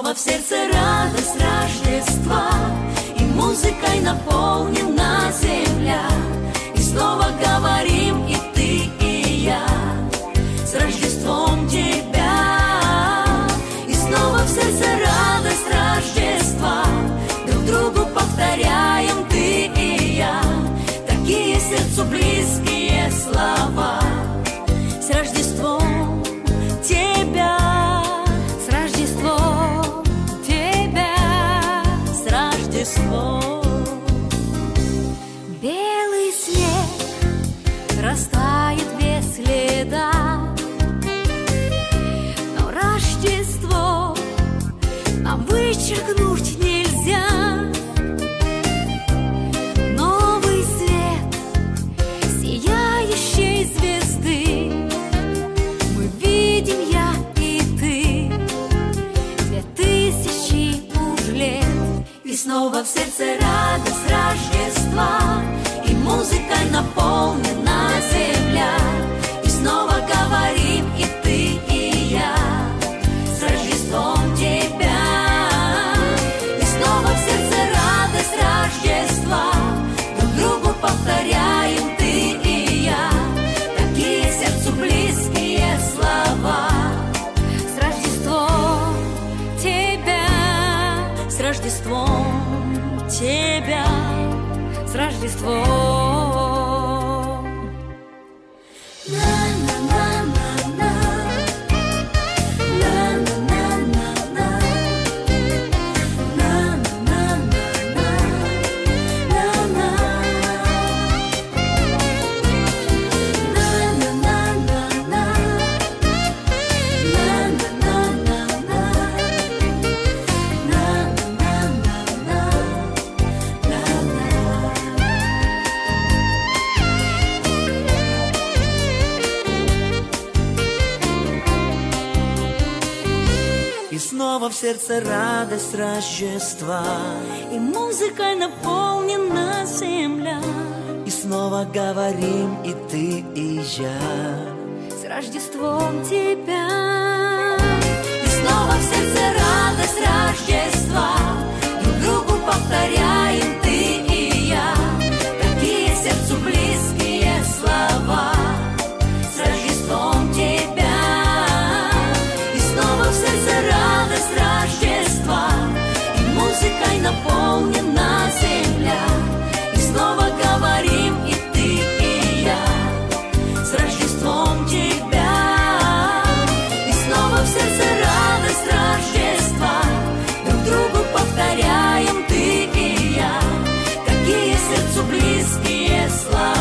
снова в сердце радость Рождества, и музыкой наполнена земля. И снова говорим и ты, и я, с Рождеством тебя. И снова в сердце радость Рождества, друг другу повторяем ты и я, такие сердцу близкие слова. С Рождеством тебя, с Рождеством тебя, с Рождеством. Белый снег растает без следа, но Рождество нам вычеркнуть нельзя. Новый свет сияющей звезды мы видим, я и ты, 2000 уж лет. И снова в сердце радость Рождества, и музыкой наполнена земля. И снова говорим и ты, и я, с Рождеством тебя. И снова в сердце радость Рождества, друг другу повторяем ты и я, такие сердцу близкие слова. С Рождеством тебя, с Рождеством тебя, с Рождеством. И снова в сердце радость Рождества, И музыкой наполнена земля. и снова говорим и ты, и я, С Рождеством тебя. И снова в сердце радость Рождества, друг другу повторяем ты и я, такие сердцу близкие слова. С Рождеством тебя. И снова в сердце радость Рождества, и музыкой наполнена земля. И снова говорим и ты, и я, с Рождеством тебя. И снова в сердце радость Рождества, друг другу повторяем ты и я, такие сердцу близкие слова.